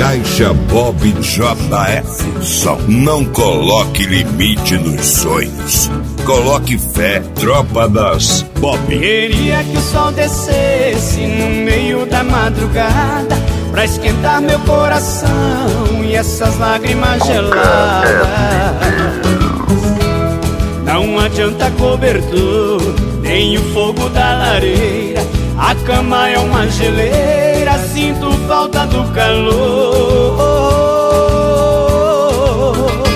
Caixa Bob JF. Som. Não coloque limite nos sonhos. Coloque fé, tropa das Bob. Queria que o sol descesse no meio da madrugada pra esquentar meu coração e essas lágrimas geladas. Não adianta cobertor, nem o fogo da lareira. A cama é uma geleira, sinto falta do calor.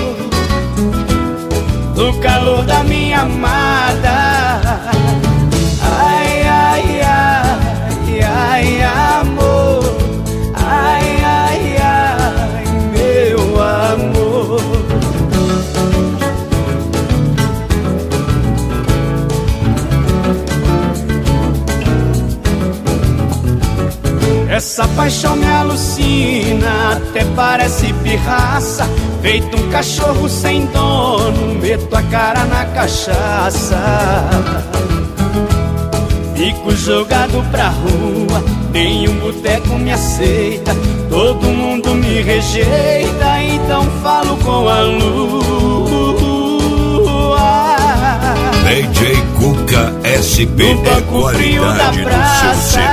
Do calor da minha amada. Ai, ai, ai, ai, amor. Ai, ai, ai, meu amor. Essa paixão me alucina, até parece pirraça. Feito um cachorro sem dono, meto a cara na cachaça. Fico jogado pra rua, nenhum boteco me aceita. Todo mundo me rejeita, então falo com a lua. DJ Cuca SP é qualidade do seu CD.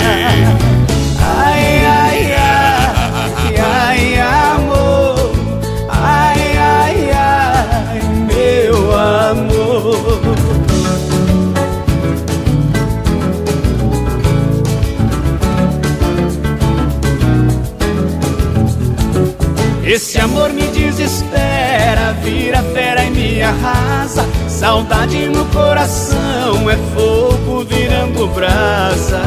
Ai, ai, ai, ai, amor. Ai, ai, ai, meu amor. Esse amor me desespera, vira fera e me arrasa. Saudade no coração é fogo virando brasa.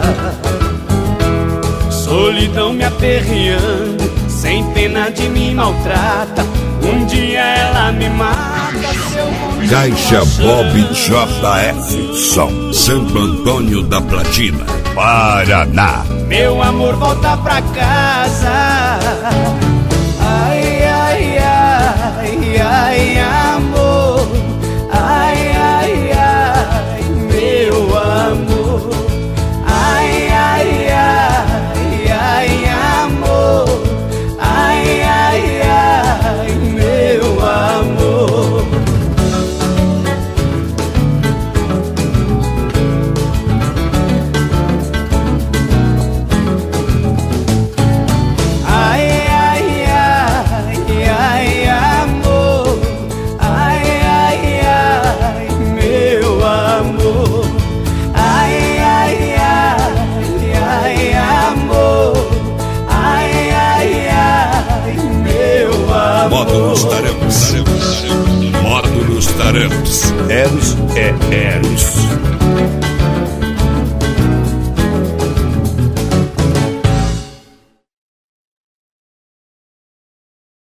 Solidão me aperreando, sem pena de me maltrata. Um dia ela me mata. Caixa Bob JF. Som. Santo Antônio da Platina, Paraná. Meu amor, volta pra casa. Ai, ai, ai, ai, amor. Ai, ai, ai, meu amor. Ai, ai, ai, ai, amor. Ai, ai, ai, meu amor. Ai, ai, ai, ai, amor. Ai, ai, ai, meu amor. Ai, ai, ai, ai, amor. Ai, ai, ai, meu amor. Módulos Taramps. Módulos Taramps. Eros é Eros.